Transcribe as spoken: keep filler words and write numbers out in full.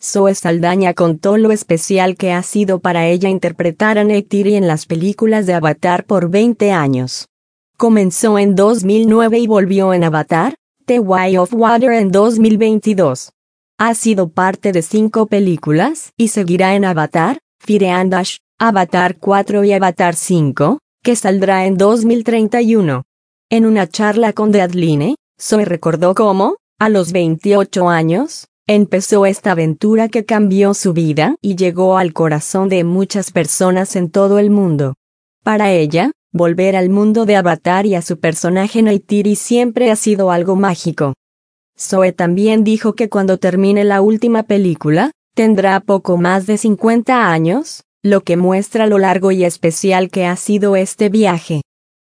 Zoe Saldaña contó lo especial que ha sido para ella interpretar a Neytiri en las películas de Avatar por veinte años. Comenzó en dos mil nueve y volvió en Avatar, The Way of Water en dos mil veintidós. Ha sido parte de cinco películas y seguirá en Avatar, Fire and Ash, Avatar cuatro y Avatar cinco, que saldrá en dos mil treinta y uno. En una charla con Deadline, Zoe recordó cómo, a los veintiocho años, empezó esta aventura que cambió su vida y llegó al corazón de muchas personas en todo el mundo. Para ella, volver al mundo de Avatar y a su personaje Neytiri siempre ha sido algo mágico. Zoe también dijo que cuando termine la última película, tendrá poco más de cincuenta años, lo que muestra lo largo y especial que ha sido este viaje.